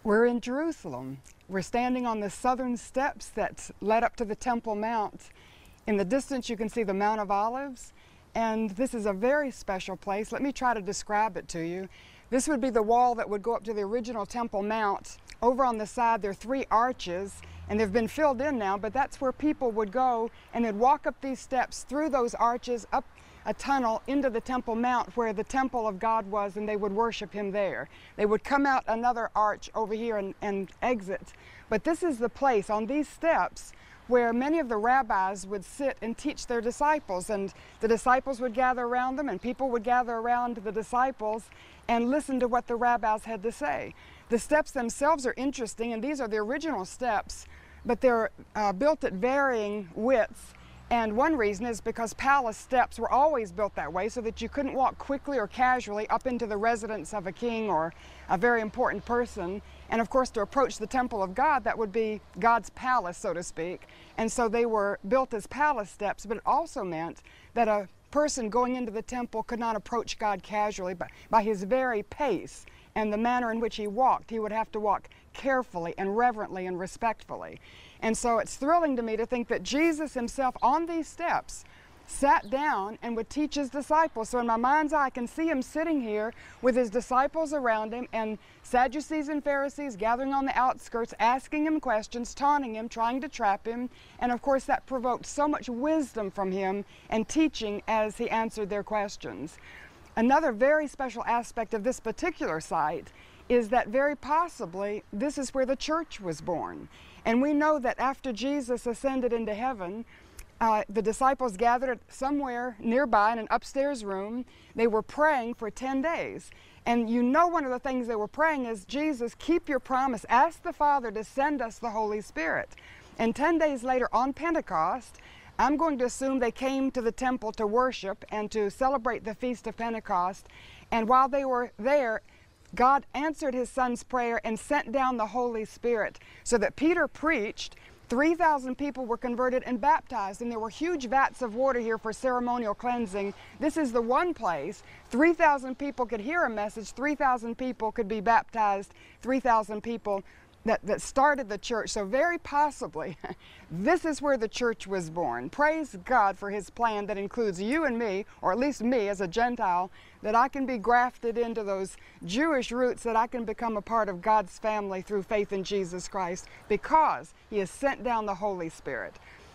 We're in Jerusalem. We're standing on the southern steps that led up to the Temple Mount. In the distance you can see the Mount of Olives, and this is a very special place. Let me try to describe it to you. This would be the wall that would go up to the original Temple Mount. Over on the side there are 3 arches, and they've been filled in now, but that's where people would go and they'd walk up these steps through those arches, up a tunnel into the Temple Mount where the temple of God was, and they would worship him there. They would come out another arch over here and exit. But this is the place on these steps where many of the rabbis would sit and teach their disciples, and the disciples would gather around them and people would gather around the disciples and listen to what the rabbis had to say. The steps themselves are interesting, and these are the original steps, but they're built at varying widths. And one reason is because palace steps were always built that way so that you couldn't walk quickly or casually up into the residence of a king or a very important person. And of course, to approach the temple of God, that would be God's palace, so to speak. And so they were built as palace steps, but it also meant that a person going into the temple could not approach God casually, but by his very pace and the manner in which he walked, he would have to walk carefully and reverently and respectfully. And so it's thrilling to me to think that Jesus himself on these steps sat down and would teach his disciples. So in my mind's eye, I can see him sitting here with his disciples around him, and Sadducees and Pharisees gathering on the outskirts, asking him questions, taunting him, trying to trap him. And of course that provoked so much wisdom from him and teaching as he answered their questions. Another very special aspect of this particular site is that very possibly this is where the church was born. And we know that after Jesus ascended into heaven, the disciples gathered somewhere nearby in an upstairs room. They were praying for 10 days. And you know one of the things they were praying is, Jesus, keep your promise. Ask the Father to send us the Holy Spirit. And 10 days later on Pentecost, I'm going to assume they came to the temple to worship and to celebrate the Feast of Pentecost. And while they were there, God answered his son's prayer and sent down the Holy Spirit so that Peter preached. 3,000 people were converted and baptized, and there were huge vats of water here for ceremonial cleansing. This is the one place 3,000 people could hear a message, 3,000 people could be baptized, 3,000 people that started the church. So very possibly, this is where the church was born. Praise God for his plan that includes you and me, or at least me as a Gentile, that I can be grafted into those Jewish roots, that I can become a part of God's family through faith in Jesus Christ, because he has sent down the Holy Spirit.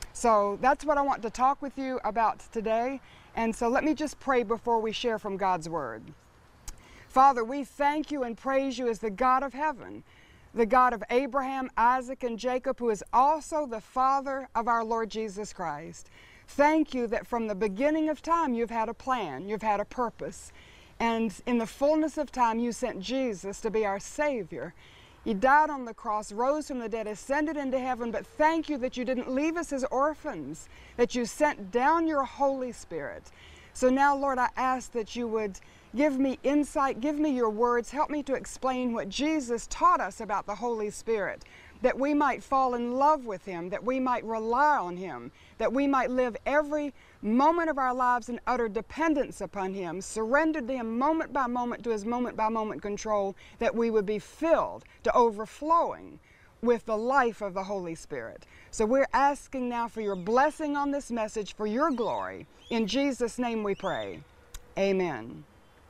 So that's what I want to talk with you about today. And so let me just pray before we share from God's Word. Father, we thank you and praise you as the God of heaven, the God of Abraham, Isaac, and Jacob, who is also the Father of our Lord Jesus Christ. Thank you that from the beginning of time you've had a plan, you've had a purpose, and in the fullness of time you sent Jesus to be our Savior. He died on the cross, rose from the dead, ascended into heaven, but thank you that you didn't leave us as orphans, that you sent down your Holy Spirit. So now, Lord, I ask that you would give me insight, give me your words, help me to explain what Jesus taught us about the Holy Spirit, that we might fall in love with him, that we might rely on him, that we might live every moment of our lives in utter dependence upon him, surrendered to him moment by moment, to his moment by moment control, that we would be filled to overflowing with the life of the Holy Spirit. So we're asking now for your blessing on this message for your glory. In Jesus' name we pray. Amen.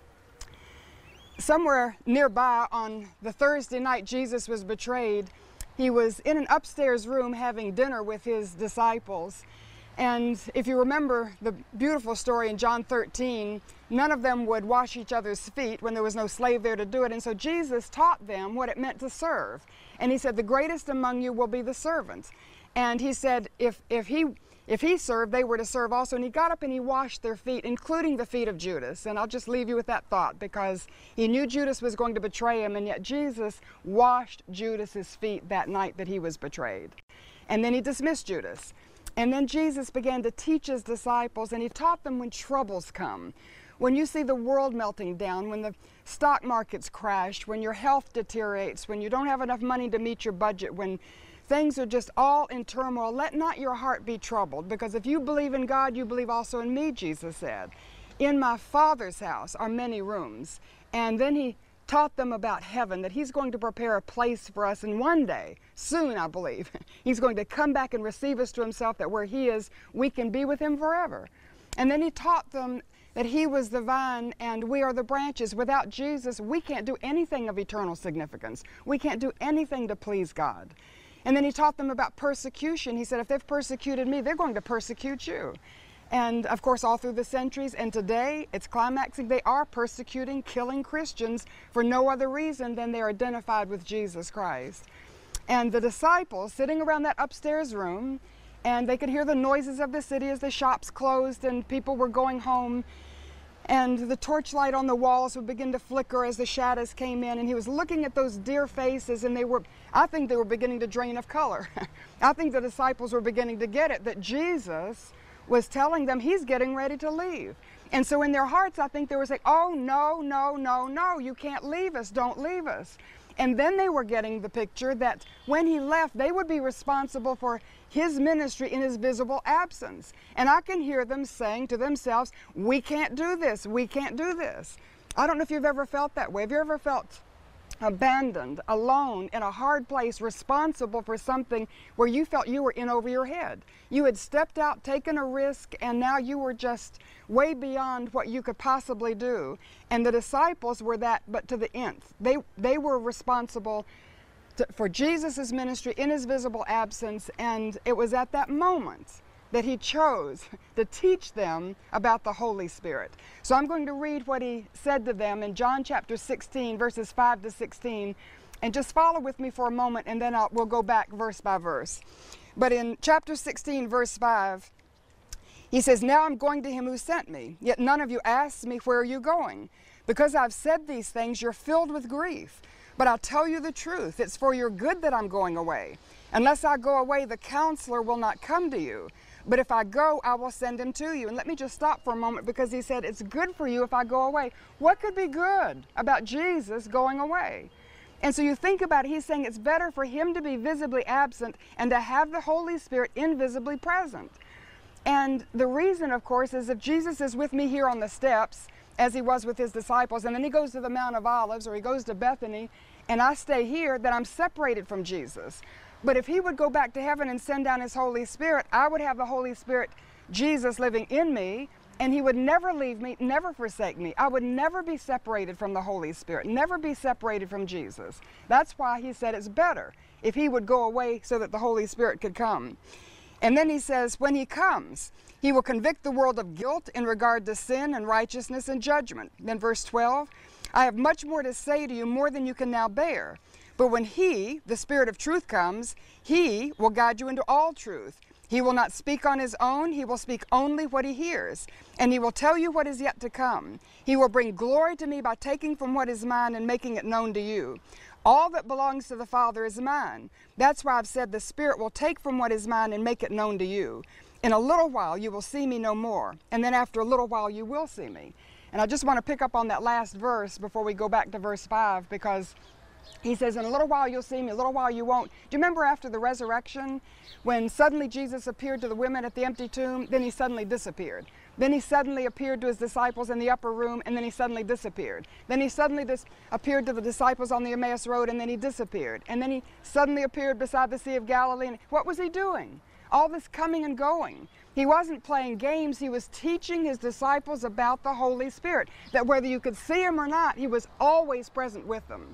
Somewhere nearby on the Thursday night Jesus was betrayed, he was in an upstairs room having dinner with his disciples. And if you remember the beautiful story in John 13, none of them would wash each other's feet when there was no slave there to do it. And so Jesus taught them what it meant to serve. And he said, the greatest among you will be the servant. And he said, if he served, they were to serve also. And he got up and he washed their feet, including the feet of Judas. And I'll just leave you with that thought, because he knew Judas was going to betray him, and yet Jesus washed Judas's feet that night that he was betrayed. And then he dismissed Judas. And then Jesus began to teach his disciples, and he taught them when troubles come. When you see the world melting down, when the stock markets crash, when your health deteriorates, when you don't have enough money to meet your budget, when things are just all in turmoil, let not your heart be troubled, because if you believe in God, you believe also in me, Jesus said. In my Father's house are many rooms. And then he taught them about heaven, that he's going to prepare a place for us, and one day, soon I believe, he's going to come back and receive us to himself, that where he is, we can be with him forever. And then he taught them that he was the vine and we are the branches. Without Jesus, we can't do anything of eternal significance. We can't do anything to please God. And then he taught them about persecution. He said, if they've persecuted me, they're going to persecute you. And of course, all through the centuries, and today, it's climaxing. They are persecuting, killing Christians for no other reason than they're identified with Jesus Christ. And the disciples sitting around that upstairs room, and they could hear the noises of the city as the shops closed and people were going home. And the torchlight on the walls would begin to flicker as the shadows came in. And he was looking at those dear faces, and I think they were beginning to drain of color. I think the disciples were beginning to get it, that Jesus was telling them he's getting ready to leave. And so in their hearts, I think they were saying, oh, no, no, no, no, you can't leave us, don't leave us. And then they were getting the picture that when he left, they would be responsible for his ministry in his visible absence. And I can hear them saying to themselves, we can't do this, we can't do this. I don't know if you've ever felt that way. Have you ever felt abandoned, alone, in a hard place, responsible for something where you felt you were in over your head? You had stepped out, taken a risk, and now you were just way beyond what you could possibly do. And the disciples were that, but to the nth. They were responsible for Jesus' ministry in his visible absence, and it was at that moment that he chose to teach them about the Holy Spirit. So I'm going to read what he said to them in John chapter 16, verses 5 to 16, and just follow with me for a moment, and then we'll go back verse by verse. But in chapter 16, verse 5, he says, now I'm going to him who sent me, yet none of you asks me, where are you going? Because I've said these things, you're filled with grief. But I'll tell you the truth, it's for your good that I'm going away. Unless I go away, the counselor will not come to you. But if I go, I will send him to you. And let me just stop for a moment, because he said, it's good for you if I go away. What could be good about Jesus going away? And so you think about it, he's saying it's better for him to be visibly absent and to have the Holy Spirit invisibly present. And the reason, of course, is if Jesus is with me here on the steps, as he was with his disciples, and then he goes to the Mount of Olives, or he goes to Bethany, and I stay here, then I'm separated from Jesus. But if he would go back to heaven and send down his Holy Spirit, I would have the Holy Spirit, Jesus, living in me, and he would never leave me, never forsake me. I would never be separated from the Holy Spirit, never be separated from Jesus. That's why he said it's better if he would go away so that the Holy Spirit could come. And then he says, when he comes, he will convict the world of guilt in regard to sin and righteousness and judgment. Then verse 12, I have much more to say to you, more than you can now bear. But when he, the Spirit of truth, comes, he will guide you into all truth. He will not speak on his own, he will speak only what he hears. And he will tell you what is yet to come. He will bring glory to me by taking from what is mine and making it known to you. All that belongs to the Father is mine. That's why I've said the Spirit will take from what is mine and make it known to you. In a little while you will see me no more, and then after a little while you will see me. And I just want to pick up on that last verse before we go back to verse 5, because he says, in a little while you'll see me, a little while you won't. Do you remember after the resurrection, when suddenly Jesus appeared to the women at the empty tomb, then he suddenly disappeared. Then he suddenly appeared to his disciples in the upper room, and then he suddenly disappeared. Then he suddenly appeared to the disciples on the Emmaus Road, and then he disappeared. And then he suddenly appeared beside the Sea of Galilee. And what was he doing? All this coming and going. He wasn't playing games. He was teaching his disciples about the Holy Spirit, that whether you could see him or not, he was always present with them.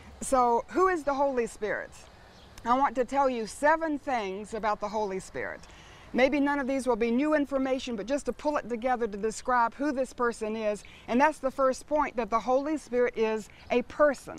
So who is the Holy Spirit? I want to tell you 7 things about the Holy Spirit. Maybe none of these will be new information, but just to pull it together to describe who this person is. And that's the first point, that the Holy Spirit is a person.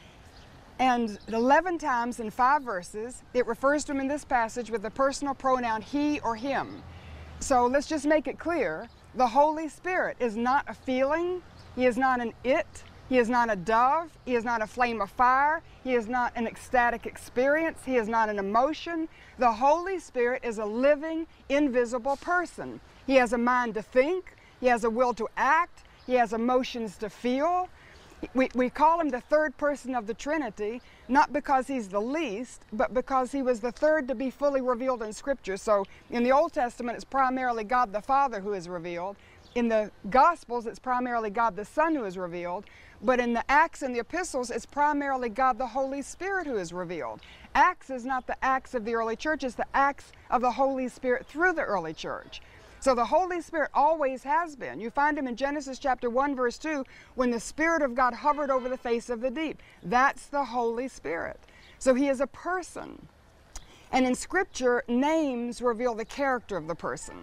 And 11 times in 5 verses, it refers to him in this passage with the personal pronoun he or him. So let's just make it clear. The Holy Spirit is not a feeling. He is not an it. He is not a dove. He is not a flame of fire. He is not an ecstatic experience. He is not an emotion. The Holy Spirit is a living, invisible person. He has a mind to think. He has a will to act. He has emotions to feel. We call him the third person of the Trinity, not because he's the least, but because he was the third to be fully revealed in Scripture. So in the Old Testament, it's primarily God the Father who is revealed. In the Gospels, it's primarily God the Son who is revealed, but in the Acts and the Epistles, it's primarily God the Holy Spirit who is revealed. Acts is not the Acts of the early church, it's the Acts of the Holy Spirit through the early church. So the Holy Spirit always has been. You find him in Genesis chapter 1, verse 2, when the Spirit of God hovered over the face of the deep. That's the Holy Spirit. So he is a person. And in Scripture, names reveal the character of the person.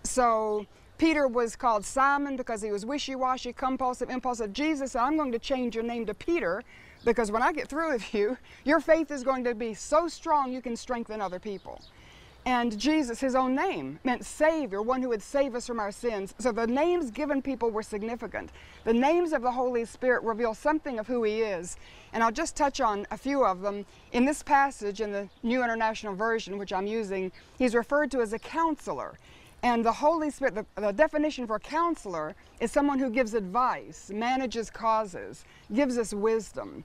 So Peter was called Simon because he was wishy-washy, compulsive, impulsive. Jesus said, I'm going to change your name to Peter because when I get through with you, your faith is going to be so strong you can strengthen other people. And Jesus, his own name, meant Savior, one who would save us from our sins. So the names given people were significant. The names of the Holy Spirit reveal something of who he is. And I'll just touch on a few of them. In this passage, in the New International Version, which I'm using, he's referred to as a counselor. And the Holy Spirit, the definition for a counselor is someone who gives advice, manages causes, gives us wisdom.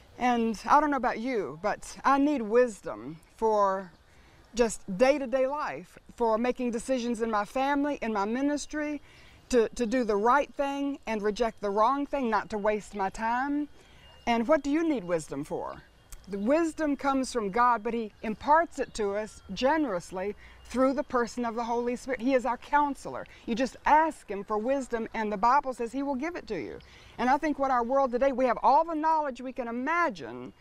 And I don't know about you, but I need wisdom for just day-to-day life, for making decisions in my family, in my ministry, to do the right thing and reject the wrong thing, not to waste my time. And what do you need wisdom for? The wisdom comes from God, but he imparts it to us generously through the person of the Holy Spirit. He is our counselor. You just ask him for wisdom, and the Bible says he will give it to you. And I think what our world today, we have all the knowledge we can imagine,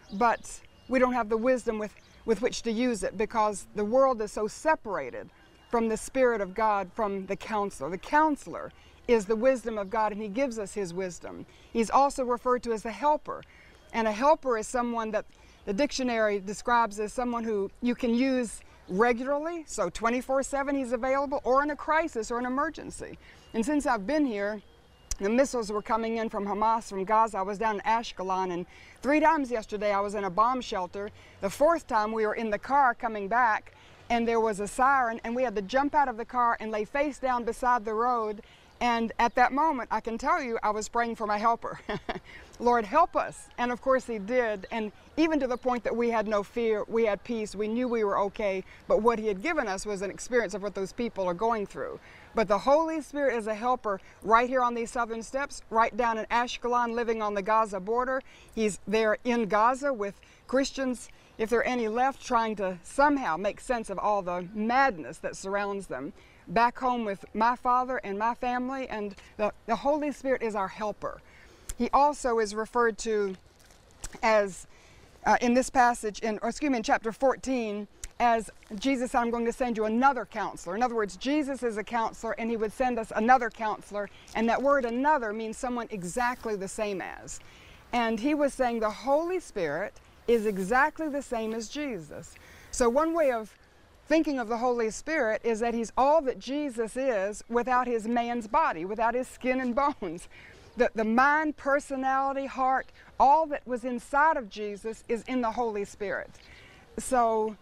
but we don't have the wisdom with which to use it, because the world is so separated from the Spirit of God, from the counselor. The counselor is the wisdom of God, and he gives us his wisdom. He's also referred to as a helper. And a helper is someone that the dictionary describes as someone who you can use regularly, so 24/7 he's available, or in a crisis or an emergency. And since I've been here, the missiles were coming in from Hamas, from Gaza. I was down in Ashkelon, and 3 times yesterday I was in a bomb shelter. The 4th time we were in the car coming back, and there was a siren, and we had to jump out of the car and lay face down beside the road. And at that moment, I can tell you, I was praying for my helper. Lord, help us. And of course he did. And even to the point that we had no fear, we had peace, we knew we were okay. But what he had given us was an experience of what those people are going through. But the Holy Spirit is a helper right here on these southern steps, right down in Ashkelon, living on the Gaza border. He's there in Gaza with Christians, if there are any left, trying to somehow make sense of all the madness that surrounds them. Back home with my father and my family, and the Holy Spirit is our helper. He also is referred to as, in this passage, in chapter 14, as Jesus said, I'm going to send you another counselor. In other words, Jesus is a counselor, and he would send us another counselor, and that word another means someone exactly the same as. And he was saying the Holy Spirit is exactly the same as Jesus. So one way of thinking of the Holy Spirit is that he's all that Jesus is without his man's body, without his skin and bones. The mind, personality, heart, all that was inside of Jesus is in the Holy Spirit. So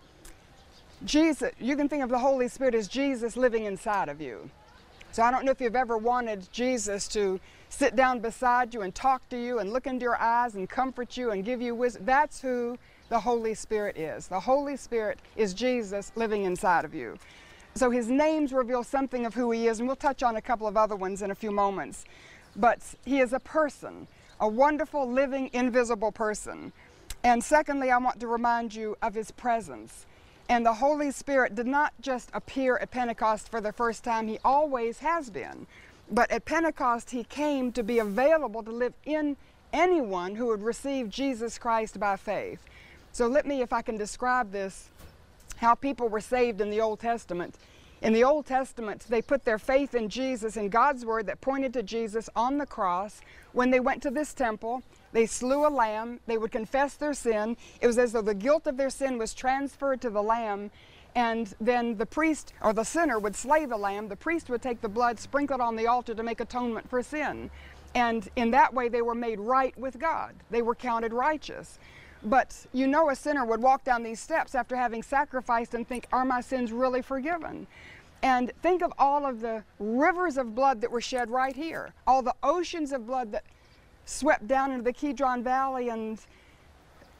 Jesus, you can think of the Holy Spirit as Jesus living inside of you. So I don't know if you've ever wanted Jesus to sit down beside you and talk to you and look into your eyes and comfort you and give you wisdom. That's who the Holy Spirit is. The Holy Spirit is Jesus living inside of you. So his names reveal something of who he is, and we'll touch on a couple of other ones in a few moments. But he is a person, a wonderful, living, invisible person. And secondly, I want to remind you of his presence. And the Holy Spirit did not just appear at Pentecost for the first time. He always has been. But at Pentecost, he came to be available to live in anyone who would receive Jesus Christ by faith. So let me, if I can describe this, how people were saved in the Old Testament. In the Old Testament, they put their faith in Jesus, in God's word that pointed to Jesus on the cross. When they went to this temple, they slew a lamb. They would confess their sin. It was as though the guilt of their sin was transferred to the lamb. And then the priest, or the sinner, would slay the lamb. The priest would take the blood, sprinkle it on the altar to make atonement for sin. And in that way, they were made right with God. They were counted righteous. But you know, a sinner would walk down these steps after having sacrificed and think, are my sins really forgiven? And think of all of the rivers of blood that were shed right here. All the oceans of blood that swept down into the Kidron Valley, and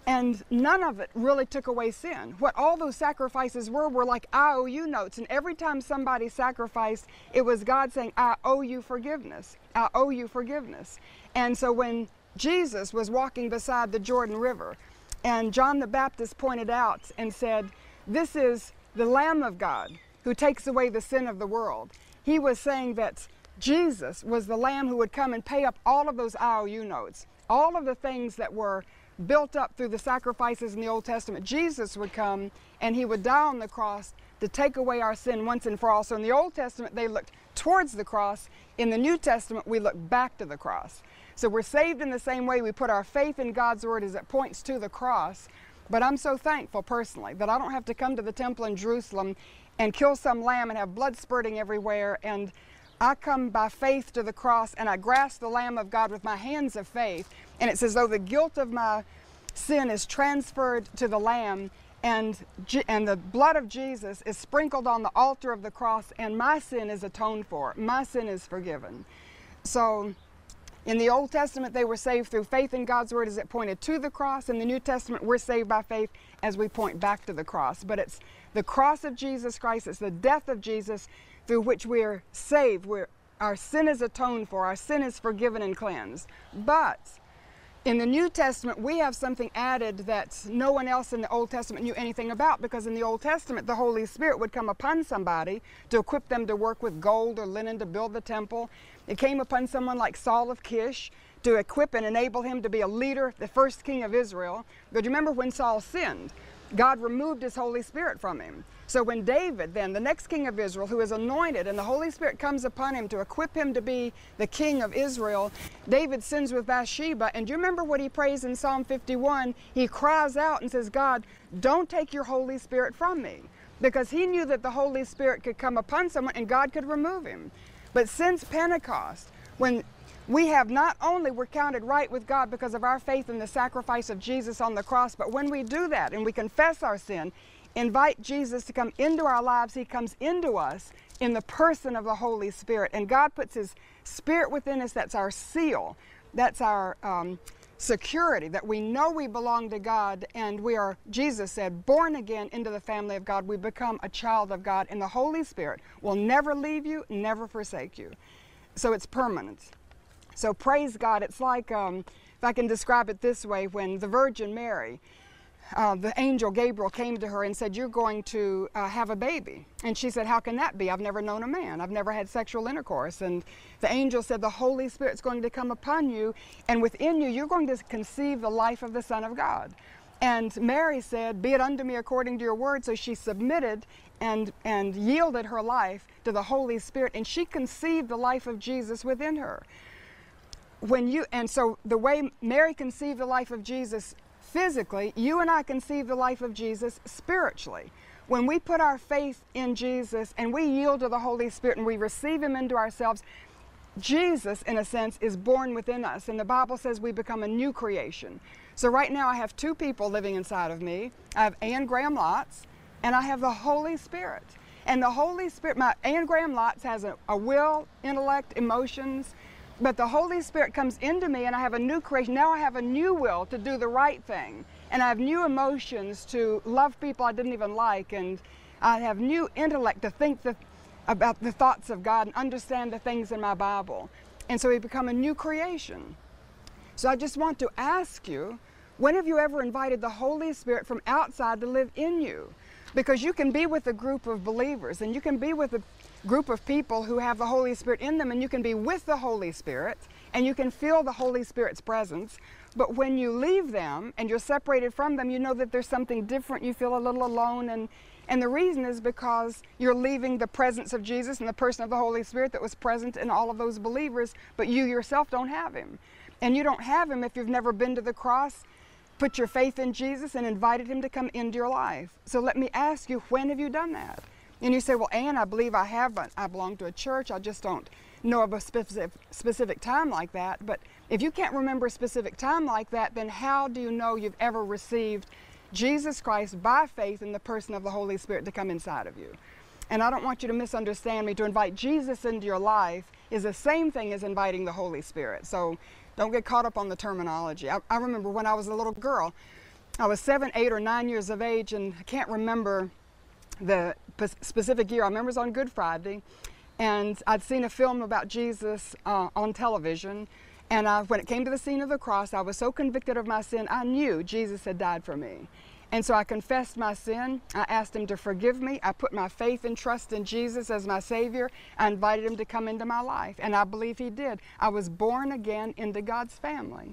And none of it really took away sin. What all those sacrifices were like IOU notes. And every time somebody sacrificed, it was God saying, I owe you forgiveness. I owe you forgiveness. And so when Jesus was walking beside the Jordan River, and John the Baptist pointed out and said, this is the Lamb of God who takes away the sin of the world. He was saying that Jesus was the Lamb who would come and pay up all of those IOU notes, all of the things that were built up through the sacrifices in the Old Testament. Jesus would come and he would die on the cross to take away our sin once and for all. So in the Old Testament, they looked towards the cross. In the New Testament, we look back to the cross. So we're saved in the same way. We put our faith in God's word as it points to the cross. But I'm so thankful personally that I don't have to come to the temple in Jerusalem and kill some lamb and have blood spurting everywhere. And I come by faith to the cross and I grasp the Lamb of God with my hands of faith. And it's as though the guilt of my sin is transferred to the Lamb, and the blood of Jesus is sprinkled on the altar of the cross, and my sin is atoned for. My sin is forgiven. So in the Old Testament, they were saved through faith in God's word as it pointed to the cross. In the New Testament, we're saved by faith as we point back to the cross. But it's the cross of Jesus Christ, it's the death of Jesus through which we're saved. Our sin is atoned for, our sin is forgiven and cleansed. But in the New Testament, we have something added that no one else in the Old Testament knew anything about, because in the Old Testament, the Holy Spirit would come upon somebody to equip them to work with gold or linen to build the temple. It came upon someone like Saul of Kish to equip and enable him to be a leader, the first king of Israel. But you remember when Saul sinned, God removed his Holy Spirit from him. So when David, then the next king of Israel, who is anointed, and the Holy Spirit comes upon him to equip him to be the king of Israel, David sins with Bathsheba. And do you remember what he prays in Psalm 51? He cries out and says, God, don't take your Holy Spirit from me. Because he knew that the Holy Spirit could come upon someone and God could remove him. But since Pentecost, when we have not only we're counted right with God because of our faith in the sacrifice of Jesus on the cross, but when we do that and we confess our sin, invite Jesus to come into our lives, he comes into us in the person of the Holy Spirit. And God puts his Spirit within us. That's our seal. That's our security, that we know we belong to God, and we are, Jesus said, born again into the family of God. We become a child of God, and the Holy Spirit will never leave you, never forsake you. So it's permanent. So praise God. It's like, if I can describe it this way, when the Virgin Mary, the angel Gabriel came to her and said, you're going to have a baby. And she said, how can that be? I've never known a man. I've never had sexual intercourse. And the angel said, the Holy Spirit's going to come upon you, and within you, you're going to conceive the life of the Son of God. And Mary said, be it unto me according to your word. So she submitted and yielded her life to the Holy Spirit, and she conceived the life of Jesus within her. And so the way Mary conceived the life of Jesus physically, you and I conceive the life of Jesus spiritually. When we put our faith in Jesus and we yield to the Holy Spirit and we receive him into ourselves, Jesus, in a sense, is born within us. And the Bible says we become a new creation. So right now I have two people living inside of me. I have Ann Graham Lotz, and I have the Holy Spirit. And the Holy Spirit, Ann Graham Lotz has a will, intellect, emotions, but the Holy Spirit comes into me and I have a new creation. Now I have a new will to do the right thing. And I have new emotions to love people I didn't even like. And I have new intellect to think about the thoughts of God and understand the things in my Bible. And so we become a new creation. So I just want to ask you, when have you ever invited the Holy Spirit from outside to live in you? Because you can be with a group of believers, and you can be with a group of people who have the Holy Spirit in them, and you can be with the Holy Spirit, and you can feel the Holy Spirit's presence. But when you leave them and you're separated from them, you know that there's something different. You feel a little alone, and the reason is because you're leaving the presence of Jesus and the person of the Holy Spirit that was present in all of those believers, but you yourself don't have him. And you don't have him if you've never been to the cross, put your faith in Jesus, and invited him to come into your life. So let me ask you, when have you done that? And you say, well, Ann, I believe I have, but I belong to a church. I just don't know of a specific time like that. But if you can't remember a specific time like that, then how do you know you've ever received Jesus Christ by faith in the person of the Holy Spirit to come inside of you? And I don't want you to misunderstand me. To invite Jesus into your life is the same thing as inviting the Holy Spirit. So don't get caught up on the terminology. I remember when I was a little girl, I was 7, 8, or 9 years of age, and I can't remember the specific year. I remember it was on Good Friday, and I'd seen a film about Jesus on television, and when it came to the scene of the cross, I was so convicted of my sin, I knew Jesus had died for me. And so I confessed my sin. I asked him to forgive me. I put my faith and trust in Jesus as my Savior. I invited him to come into my life, and I believe he did. I was born again into God's family.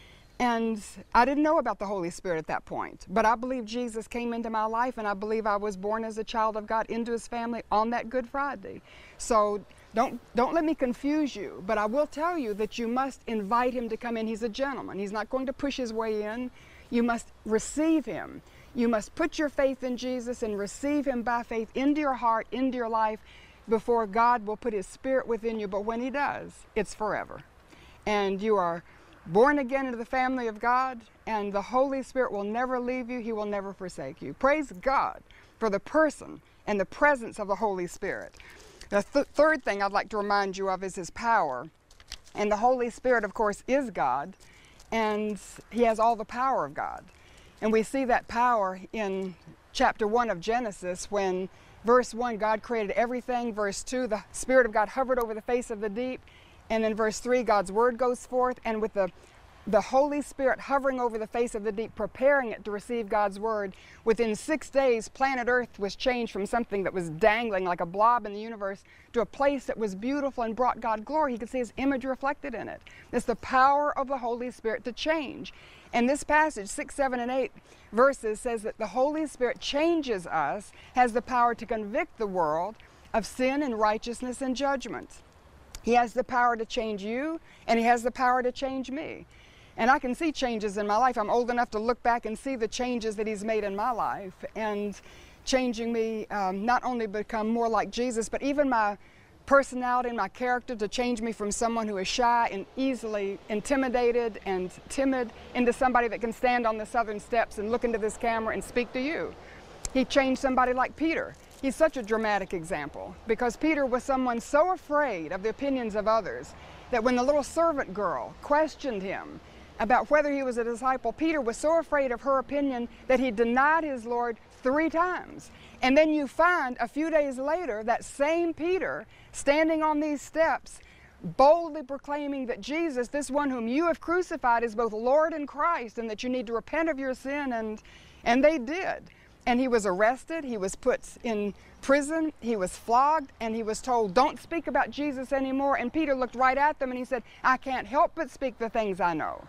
And I didn't know about the Holy Spirit at that point, but I believe Jesus came into my life, and I believe I was born as a child of God into his family on that Good Friday. So don't let me confuse you, but I will tell you that you must invite him to come in. He's a gentleman. He's not going to push his way in. You must receive him. You must put your faith in Jesus and receive him by faith into your heart, into your life, before God will put his Spirit within you. But when he does, it's forever. And you are born again into the family of God, and the Holy Spirit will never leave you. He will never forsake you. Praise God for the person and the presence of the Holy Spirit. The third thing I'd like to remind you of is his power. And the Holy Spirit, of course, is God, and he has all the power of God. And we see that power in chapter 1 of Genesis when verse 1, God created everything. Verse 2, the Spirit of God hovered over the face of the deep. And then verse 3, God's word goes forth, and with the Holy Spirit hovering over the face of the deep, preparing it to receive God's word, within 6 days, planet Earth was changed from something that was dangling like a blob in the universe to a place that was beautiful and brought God glory. He could see his image reflected in it. It's the power of the Holy Spirit to change. And this passage, 6, 7, and 8 verses, says that the Holy Spirit changes us, has the power to convict the world of sin and righteousness and judgment. He has the power to change you, and he has the power to change me. And I can see changes in my life. I'm old enough to look back and see the changes that he's made in my life, and changing me not only become more like Jesus, but even my personality and my character, to change me from someone who is shy and easily intimidated and timid into somebody that can stand on the southern steps and look into this camera and speak to you. He changed somebody like Peter. He's such a dramatic example, because Peter was someone so afraid of the opinions of others that when the little servant girl questioned him about whether he was a disciple, Peter was so afraid of her opinion that he denied his Lord 3 times. And then you find a few days later that same Peter standing on these steps, boldly proclaiming that Jesus, this one whom you have crucified, is both Lord and Christ, and that you need to repent of your sin, and they did. And he was arrested, he was put in prison, he was flogged, and he was told, don't speak about Jesus anymore. And Peter looked right at them and he said, I can't help but speak the things I know.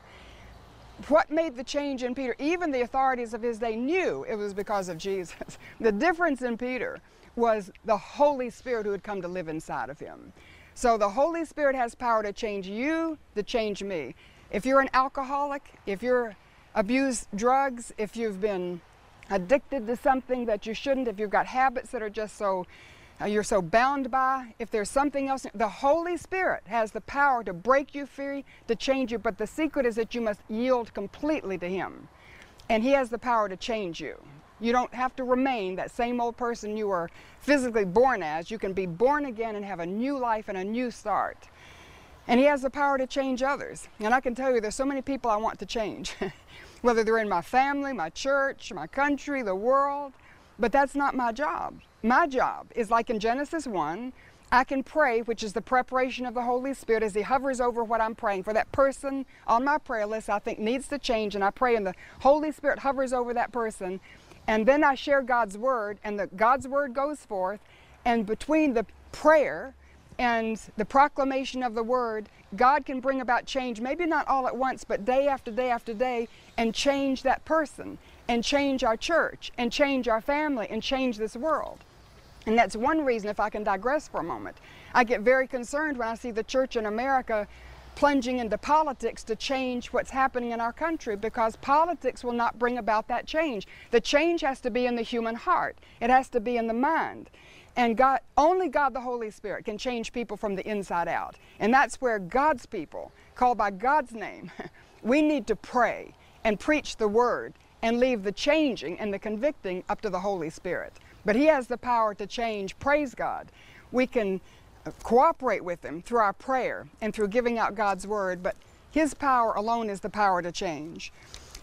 What made the change in Peter? Even the authorities of his day knew it was because of Jesus. The difference in Peter was the Holy Spirit who had come to live inside of him. So the Holy Spirit has power to change you, to change me. If you're an alcoholic, if you're abused drugs, if you've been addicted to something that you shouldn't, if you've got habits that are just so you're so bound by, if there's something else, the Holy Spirit has the power to break you free, to change you. But the secret is that you must yield completely to him, and he has the power to change you. You don't have to remain that same old person you were physically born as. You can be born again and have a new life and a new start. And he has the power to change others. And I can tell you, there's so many people I want to change. Whether they're in my family, my church, my country, the world, but that's not my job. My job is like in Genesis 1, I can pray, which is the preparation of the Holy Spirit, as he hovers over what I'm praying for. That person on my prayer list I think needs to change, and I pray and the Holy Spirit hovers over that person, and then I share God's word, and God's word goes forth, and between the prayer and the proclamation of the word, God can bring about change, maybe not all at once, but day after day after day, and change that person, and change our church, and change our family, and change this world. And that's one reason, if I can digress for a moment, I get very concerned when I see the church in America plunging into politics to change what's happening in our country, because politics will not bring about that change. The change has to be in the human heart. It has to be in the mind. And God, only God the Holy Spirit can change people from the inside out. And that's where God's people, called by God's name, we need to pray and preach the word and leave the changing and the convicting up to the Holy Spirit. But he has the power to change. Praise God. We can cooperate with him through our prayer and through giving out God's word, but his power alone is the power to change.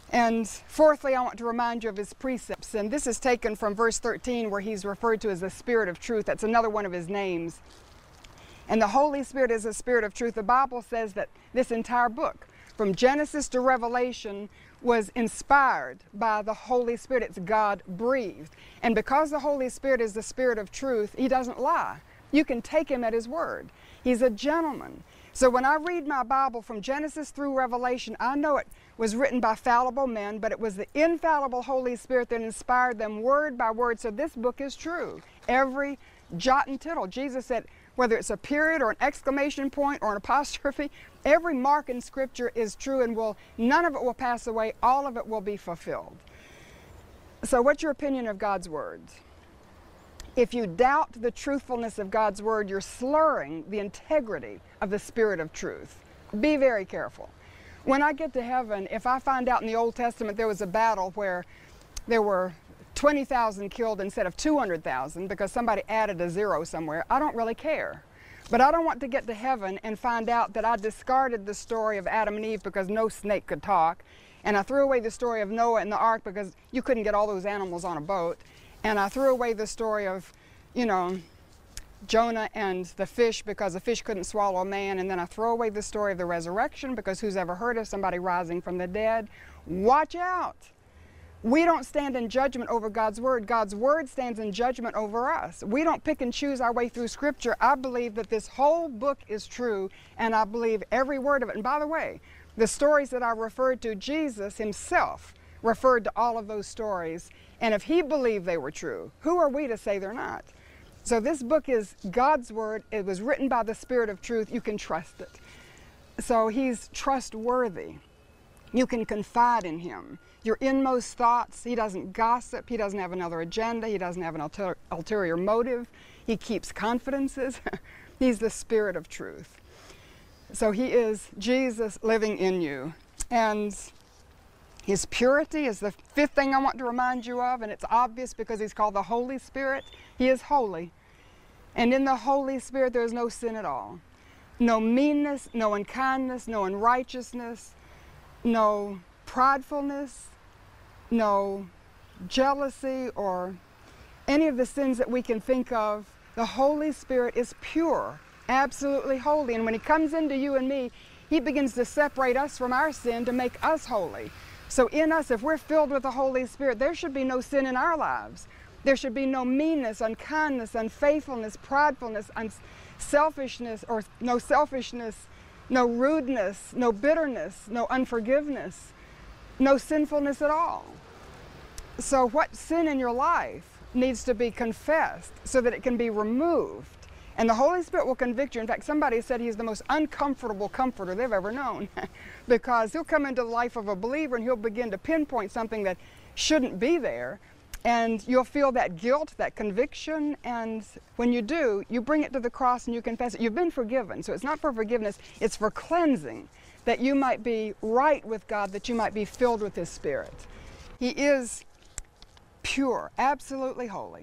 And fourthly, I want to remind you of his precepts. And this is taken from verse 13, where he's referred to as the Spirit of Truth. That's another one of his names. And the Holy Spirit is the Spirit of Truth. The Bible says that this entire book, from Genesis to Revelation, was inspired by the Holy Spirit. It's God-breathed. And because the Holy Spirit is the Spirit of Truth, he doesn't lie. You can take him at his word. He's a gentleman. So when I read my Bible from Genesis through Revelation, I know it was written by fallible men, but it was the infallible Holy Spirit that inspired them word by word. So this book is true. Every jot and tittle. Jesus said, whether it's a period or an exclamation point or an apostrophe, every mark in Scripture is true, and none of it will pass away. All of it will be fulfilled. So what's your opinion of God's words? If you doubt the truthfulness of God's word, you're slurring the integrity of the Spirit of truth. Be very careful. When I get to heaven, if I find out in the Old Testament there was a battle where there were 20,000 killed instead of 200,000 because somebody added a zero somewhere, I don't really care. But I don't want to get to heaven and find out that I discarded the story of Adam and Eve because no snake could talk, and I threw away the story of Noah and the ark because you couldn't get all those animals on a boat, and I threw away the story of, Jonah and the fish because the fish couldn't swallow a man, and then I throw away the story of the resurrection because who's ever heard of somebody rising from the dead? Watch out! We don't stand in judgment over God's word. God's word stands in judgment over us. We don't pick and choose our way through Scripture. I believe that this whole book is true, and I believe every word of it. And by the way, the stories that I referred to, Jesus himself referred to all of those stories. And if he believed they were true, who are we to say they're not? So this book is God's word. It was written by the Spirit of truth. You can trust it. So he's trustworthy. You can confide in him. Your inmost thoughts, he doesn't gossip, he doesn't have another agenda, he doesn't have an ulterior motive, he keeps confidences. He's the Spirit of truth. So he is Jesus living in you. And his purity is the fifth thing I want to remind you of, and it's obvious because he's called the Holy Spirit. He is holy. And in the Holy Spirit there is no sin at all. No meanness, no unkindness, no unrighteousness, no pridefulness, no jealousy, or any of the sins that we can think of. The Holy Spirit is pure, absolutely holy. And when he comes into you and me, he begins to separate us from our sin to make us holy. So in us, if we're filled with the Holy Spirit, there should be no sin in our lives. There should be no meanness, unkindness, unfaithfulness, pridefulness, selfishness, or no selfishness, no rudeness, no bitterness, no unforgiveness, no sinfulness at all. So what sin in your life needs to be confessed so that it can be removed? And the Holy Spirit will convict you. In fact, somebody said he's the most uncomfortable comforter they've ever known because he'll come into the life of a believer and he'll begin to pinpoint something that shouldn't be there. And you'll feel that guilt, that conviction, and when you do, you bring it to the cross and you confess it. You've been forgiven. So it's not for forgiveness, it's for cleansing, that you might be right with God, that you might be filled with his Spirit. He is pure, absolutely holy.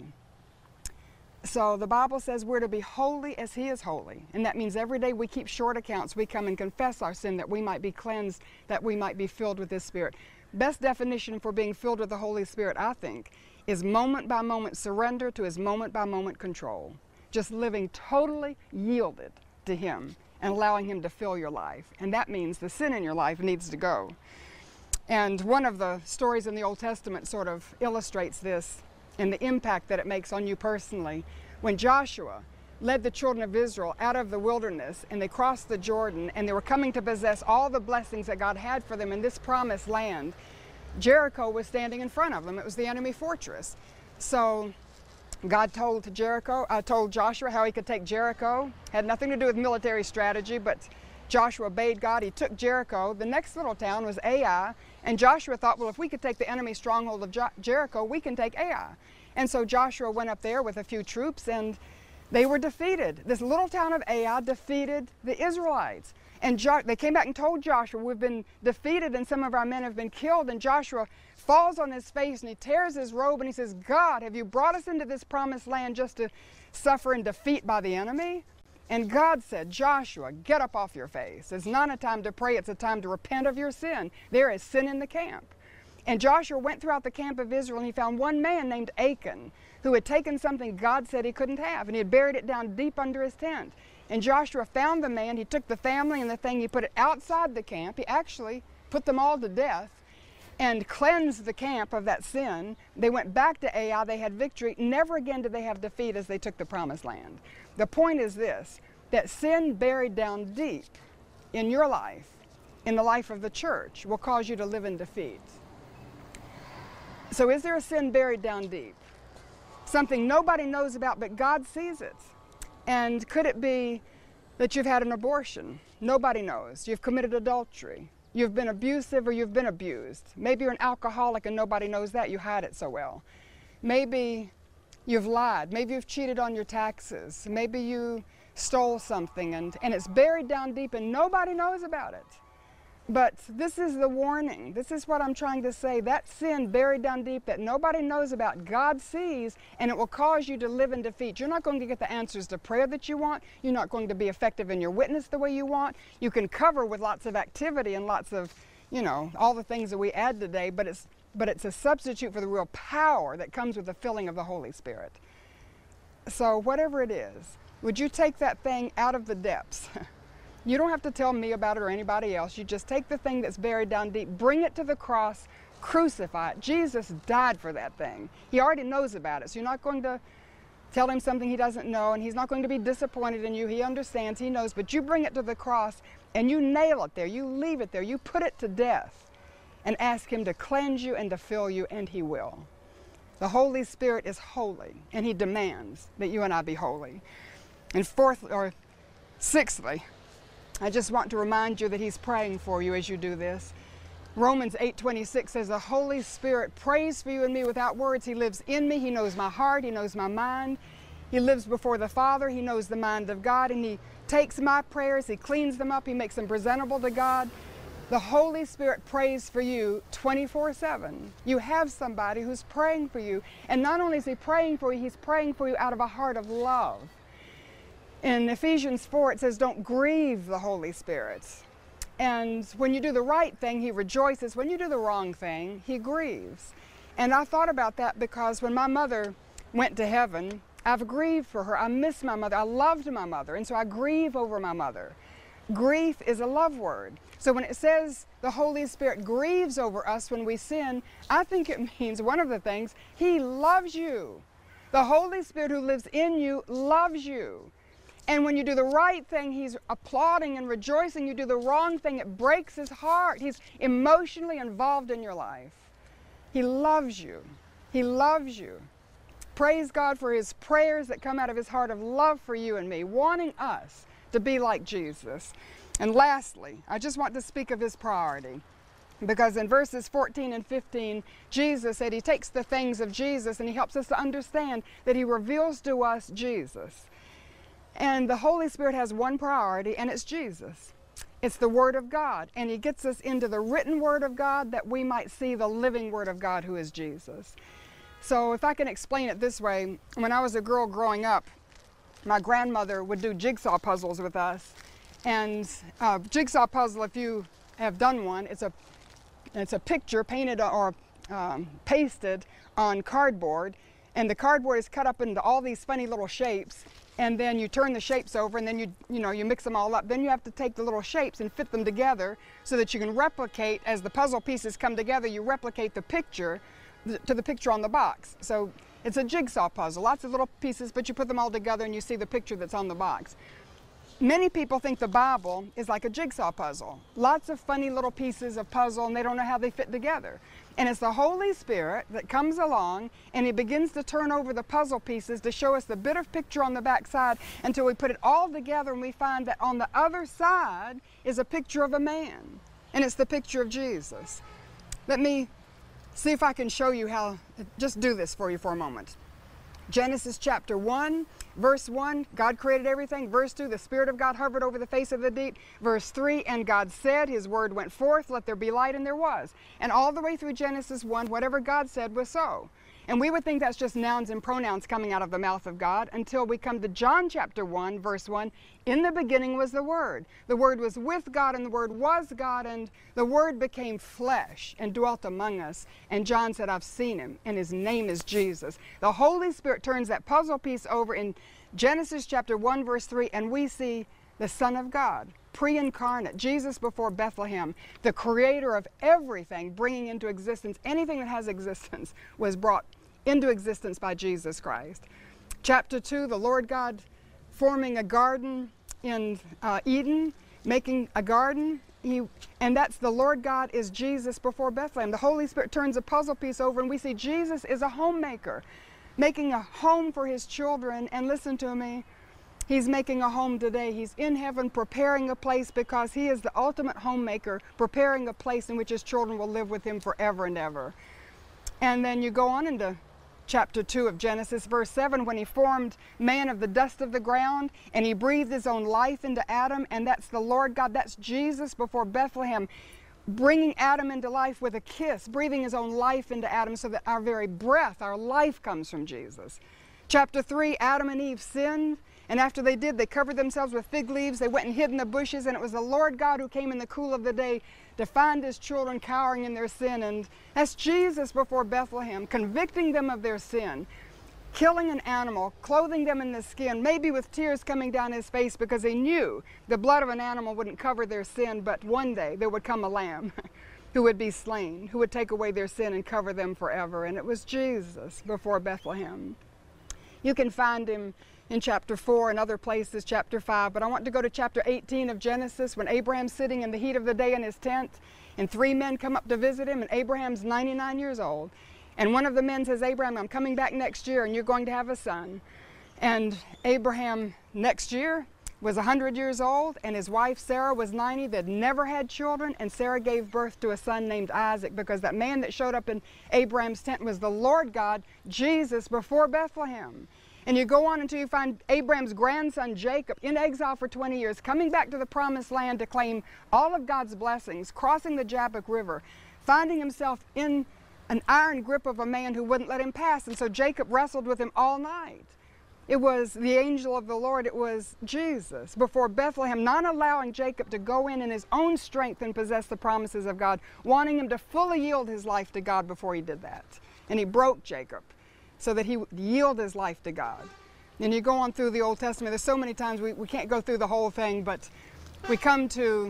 So the Bible says we're to be holy as he is holy. And that means every day we keep short accounts. We come and confess our sin that we might be cleansed, that we might be filled with his Spirit. Best definition for being filled with the Holy Spirit, I think, is moment by moment surrender to his moment by moment control. Just living totally yielded to him and allowing him to fill your life. And that means the sin in your life needs to go. And one of the stories in the Old Testament sort of illustrates this and the impact that it makes on you personally. When Joshua led the children of Israel out of the wilderness and they crossed the Jordan and they were coming to possess all the blessings that God had for them in this promised land, Jericho was standing in front of them. It was the enemy fortress. So God told Joshua how he could take Jericho. Had nothing to do with military strategy, but Joshua obeyed God. He took Jericho. The next little town was Ai, and Joshua thought, well, if we could take the enemy stronghold of Jericho, we can take Ai. And so Joshua went up there with a few troops, and they were defeated. This little town of Ai defeated the Israelites. And they came back and told Joshua, we've been defeated and some of our men have been killed. And Joshua falls on his face and he tears his robe and he says, God, have you brought us into this promised land just to suffer and defeat by the enemy? And God said, Joshua, get up off your face. It's not a time to pray, it's a time to repent of your sin. There is sin in the camp. And Joshua went throughout the camp of Israel, and he found one man named Achan, who had taken something God said he couldn't have, and he had buried it down deep under his tent. And Joshua found the man. He took the family and the thing, he put it outside the camp. He actually put them all to death and cleansed the camp of that sin. They went back to Ai. They had victory. Never again did they have defeat as they took the promised land. The point is this, that sin buried down deep in your life, in the life of the church, will cause you to live in defeat. So is there a sin buried down deep? Something nobody knows about, but God sees it. And could it be that you've had an abortion? Nobody knows. You've committed adultery. You've been abusive or you've been abused. Maybe you're an alcoholic and nobody knows that. You hide it so well. Maybe you've lied. Maybe you've cheated on your taxes. Maybe you stole something and it's buried down deep and nobody knows about it. But this is the warning. This is what I'm trying to say. That sin buried down deep that nobody knows about, God sees, and it will cause you to live in defeat. You're not going to get the answers to prayer that you want. You're not going to be effective in your witness the way you want. You can cover with lots of activity and lots of, you know, all the things that we add today, but it's a substitute for the real power that comes with the filling of the Holy Spirit. So whatever it is, would you take that thing out of the depths? You don't have to tell me about it or anybody else. You just take the thing that's buried down deep, bring it to the cross, crucify it. Jesus died for that thing. He already knows about it. So you're not going to tell him something he doesn't know, and he's not going to be disappointed in you. He understands, he knows, but you bring it to the cross and you nail it there. You leave it there. You put it to death and ask him to cleanse you and to fill you, and he will. The Holy Spirit is holy, and he demands that you and I be holy. And sixthly, I just want to remind you that he's praying for you as you do this. Romans 8:26 says, the Holy Spirit prays for you and me without words. He lives in me. He knows my heart. He knows my mind. He lives before the Father. He knows the mind of God, and he takes my prayers. He cleans them up. He makes them presentable to God. The Holy Spirit prays for you 24/7. You have somebody who's praying for you. And not only is he praying for you, he's praying for you out of a heart of love. In Ephesians 4, it says, don't grieve the Holy Spirit. And when you do the right thing, he rejoices. When you do the wrong thing, he grieves. And I thought about that because when my mother went to heaven, I've grieved for her. I miss my mother. I loved my mother. And so I grieve over my mother. Grief is a love word. So when it says the Holy Spirit grieves over us when we sin, I think it means one of the things, he loves you. The Holy Spirit who lives in you loves you. And when you do the right thing, he's applauding and rejoicing. You do the wrong thing, it breaks his heart. He's emotionally involved in your life. He loves you. He loves you. Praise God for his prayers that come out of his heart of love for you and me, wanting us to be like Jesus. And lastly, I just want to speak of his priority. Because in verses 14 and 15, Jesus said he takes the things of Jesus and he helps us to understand that he reveals to us Jesus. And the Holy Spirit has one priority, and it's Jesus. It's the Word of God. And he gets us into the written Word of God that we might see the living Word of God, who is Jesus. So if I can explain it this way, when I was a girl growing up, my grandmother would do jigsaw puzzles with us. And jigsaw puzzle, if you have done one, it's a picture painted or pasted on cardboard. And the cardboard is cut up into all these funny little shapes. And then you turn the shapes over, and then you mix them all up. Then you have to take the little shapes and fit them together so that you can replicate, as the puzzle pieces come together, you replicate the picture to the picture on the box. So it's a jigsaw puzzle, lots of little pieces, but you put them all together and you see the picture that's on the box. Many people think the Bible is like a jigsaw puzzle. Lots of funny little pieces of puzzle, and they don't know how they fit together. And it's the Holy Spirit that comes along and he begins to turn over the puzzle pieces to show us the bit of picture on the back side until we put it all together and we find that on the other side is a picture of a man. And it's the picture of Jesus. Let me see if I can show you how, just do this for you for a moment. Genesis chapter 1, Verse 1, God created everything. Verse 2, the Spirit of God hovered over the face of the deep. Verse 3, and God said, His word went forth, let there be light, and there was. And all the way through Genesis 1, whatever God said was so. And we would think that's just nouns and pronouns coming out of the mouth of God until we come to John chapter 1, verse 1. In the beginning was the Word. The Word was with God, and the Word was God, and the Word became flesh and dwelt among us. And John said, I've seen Him, and His name is Jesus. The Holy Spirit turns that puzzle piece over in Genesis chapter 1, verse 3, and we see the Son of God, pre-incarnate, Jesus before Bethlehem, the creator of everything, bringing into existence. Anything that has existence was brought into existence by Jesus Christ. Chapter 2, the Lord God forming a garden in Eden, making a garden. And that's the Lord God is Jesus before Bethlehem. The Holy Spirit turns a puzzle piece over and we see Jesus is a homemaker, making a home for His children. And listen to me, He's making a home today. He's in heaven preparing a place because He is the ultimate homemaker, preparing a place in which His children will live with Him forever and ever. And then you go on into chapter 2 of Genesis, verse 7, when He formed man of the dust of the ground, and He breathed His own life into Adam, and that's the Lord God, that's Jesus before Bethlehem, bringing Adam into life with a kiss, breathing His own life into Adam so that our very breath, our life comes from Jesus. Chapter 3, Adam and Eve sinned, and after they did, they covered themselves with fig leaves, they went and hid in the bushes, and it was the Lord God who came in the cool of the day to find His children cowering in their sin. And that's Jesus before Bethlehem, convicting them of their sin, killing an animal, clothing them in the skin, maybe with tears coming down His face because He knew the blood of an animal wouldn't cover their sin, but one day there would come a lamb who would be slain, who would take away their sin and cover them forever. And it was Jesus before Bethlehem. You can find Him in chapter 4 and other places, chapter 5, but I want to go to chapter 18 of Genesis when Abraham's sitting in the heat of the day in his tent and 3 men come up to visit him, and Abraham's 99 years old. And one of the men says, Abraham, I'm coming back next year and you're going to have a son. And Abraham next year was 100 years old, and his wife Sarah was 90. They'd never had children, and Sarah gave birth to a son named Isaac, because that man that showed up in Abraham's tent was the Lord God, Jesus before Bethlehem. And you go on until you find Abraham's grandson Jacob in exile for 20 years, coming back to the promised land to claim all of God's blessings, crossing the Jabbok River, finding himself in an iron grip of a man who wouldn't let him pass. And so Jacob wrestled with him all night. It was the angel of the Lord, it was Jesus before Bethlehem, not allowing Jacob to go in his own strength and possess the promises of God, wanting him to fully yield his life to God before he did that. And He broke Jacob so that he would yield his life to God. And you go on through the Old Testament, there's so many times we can't go through the whole thing, but we come to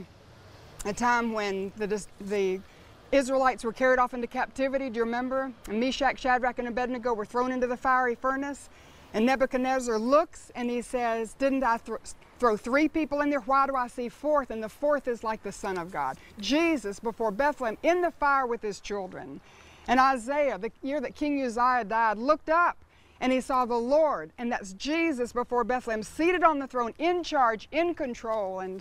a time when the Israelites were carried off into captivity. Do you remember? And Meshach, Shadrach, and Abednego were thrown into the fiery furnace. And Nebuchadnezzar looks and he says, didn't I throw 3 people in there? Why do I see 4th? And the 4th is like the Son of God. Jesus before Bethlehem in the fire with His children. And Isaiah, the year that King Uzziah died, looked up and he saw the Lord, and that's Jesus before Bethlehem, seated on the throne, in charge, in control. And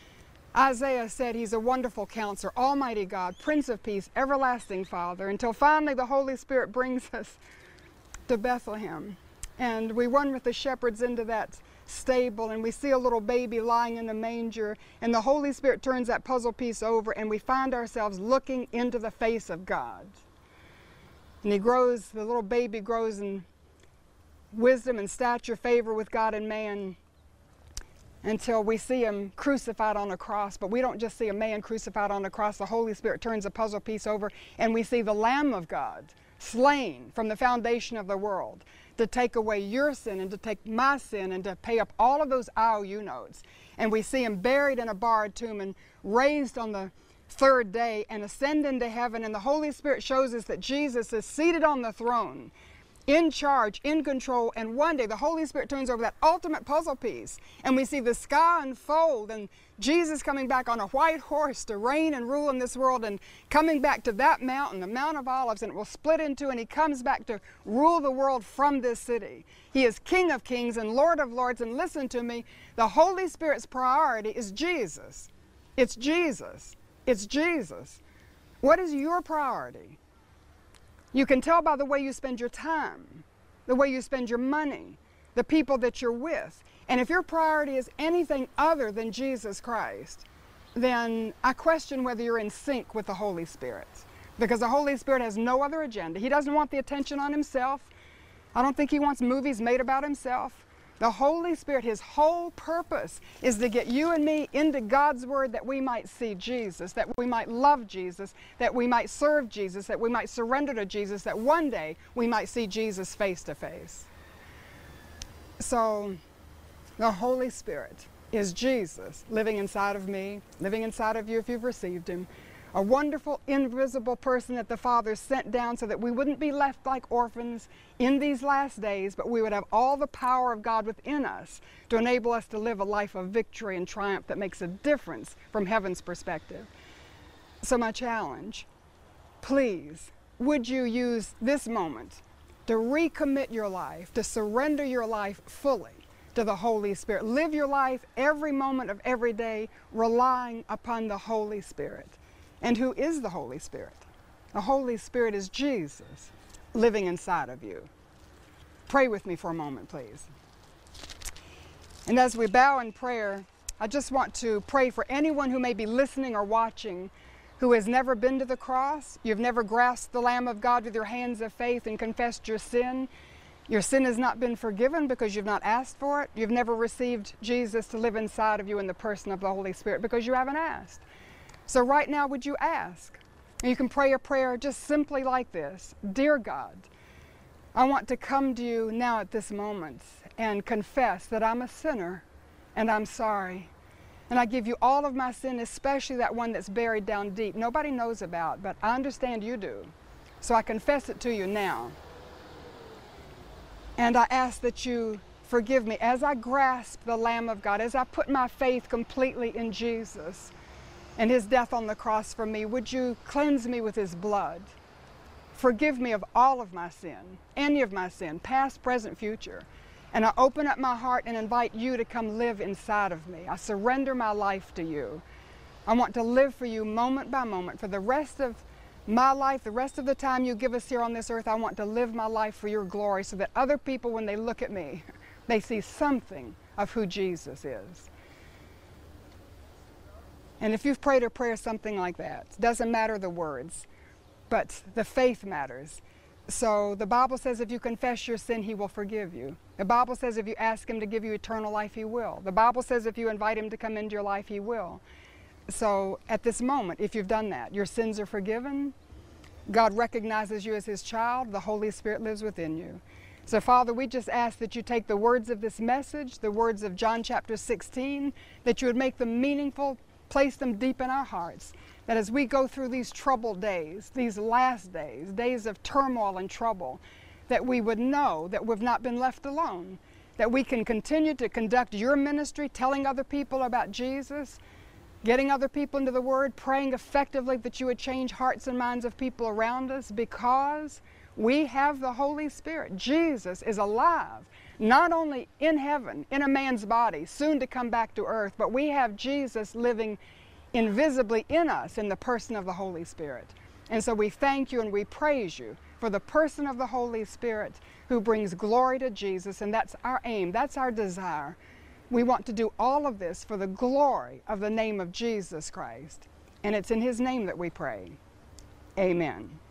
Isaiah said He's a wonderful counselor, Almighty God, Prince of Peace, everlasting Father, until finally the Holy Spirit brings us to Bethlehem. And we run with the shepherds into that stable, and we see a little baby lying in the manger, and the Holy Spirit turns that puzzle piece over, and we find ourselves looking into the face of God. And He grows, the little baby grows in wisdom and stature, favor with God and man, until we see Him crucified on a cross. But we don't just see a man crucified on a cross. The Holy Spirit turns a puzzle piece over, and we see the Lamb of God slain from the foundation of the world to take away your sin and to take my sin and to pay up all of those IOU notes. And we see Him buried in a borrowed tomb and raised on the 3rd day and ascend into heaven. And the Holy Spirit shows us that Jesus is seated on the throne, in charge, in control. And one day the Holy Spirit turns over that ultimate puzzle piece, and we see the sky unfold, and Jesus coming back on a white horse to reign and rule in this world, and coming back to that mountain, the Mount of Olives, and it will split in two, and He comes back to rule the world from this city. He is King of Kings and Lord of Lords. And listen to me, the Holy Spirit's priority is Jesus. It's Jesus. It's Jesus. What is your priority? You can tell by the way you spend your time, the way you spend your money, the people that you're with. And if your priority is anything other than Jesus Christ, then I question whether you're in sync with the Holy Spirit. Because the Holy Spirit has no other agenda. He doesn't want the attention on himself. I don't think he wants movies made about himself. The Holy Spirit, his whole purpose is to get you and me into God's Word, that we might see Jesus, that we might love Jesus, that we might serve Jesus, that we might surrender to Jesus, that one day we might see Jesus face to face. So the Holy Spirit is Jesus living inside of me, living inside of you if you've received him. A wonderful, invisible person that the Father sent down so that we wouldn't be left like orphans in these last days, but we would have all the power of God within us to enable us to live a life of victory and triumph that makes a difference from heaven's perspective. So my challenge, please, would you use this moment to recommit your life, to surrender your life fully to the Holy Spirit. Live your life every moment of every day relying upon the Holy Spirit. And who is the Holy Spirit? The Holy Spirit is Jesus living inside of you. Pray with me for a moment, please. And as we bow in prayer, I just want to pray for anyone who may be listening or watching who has never been to the cross. You've never grasped the Lamb of God with your hands of faith and confessed your sin. Your sin has not been forgiven because you've not asked for it. You've never received Jesus to live inside of you in the person of the Holy Spirit because you haven't asked. So right now, would you ask? And you can pray a prayer just simply like this. Dear God, I want to come to you now at this moment and confess that I'm a sinner and I'm sorry. And I give you all of my sin, especially that one that's buried down deep. Nobody knows about, but I understand you do. So I confess it to you now. And I ask that you forgive me as I grasp the Lamb of God, as I put my faith completely in Jesus and his death on the cross for me. Would you cleanse me with his blood? Forgive me of all of my sin, any of my sin, past, present, future. And I open up my heart and invite you to come live inside of me. I surrender my life to you. I want to live for you moment by moment. For the rest of my life, the rest of the time you give us here on this earth, I want to live my life for your glory so that other people, when they look at me, they see something of who Jesus is. And if you've prayed a prayer something like that, it doesn't matter the words, but the faith matters. So the Bible says if you confess your sin, he will forgive you. The Bible says if you ask him to give you eternal life, he will. The Bible says if you invite him to come into your life, he will. So at this moment, if you've done that, your sins are forgiven. God recognizes you as his child. The Holy Spirit lives within you. So Father, we just ask that you take the words of this message, the words of John chapter 16, that you would make them meaningful, place them deep in our hearts, that as we go through these troubled days, these last days, days of turmoil and trouble, that we would know that we've not been left alone, that we can continue to conduct your ministry, telling other people about Jesus, getting other people into the Word, praying effectively that you would change hearts and minds of people around us because we have the Holy Spirit. Jesus is alive, not only in heaven, in a man's body, soon to come back to earth, but we have Jesus living invisibly in us in the person of the Holy Spirit. And so we thank you and we praise you for the person of the Holy Spirit who brings glory to Jesus, and that's our aim, that's our desire. We want to do all of this for the glory of the name of Jesus Christ, and it's in his name that we pray. Amen.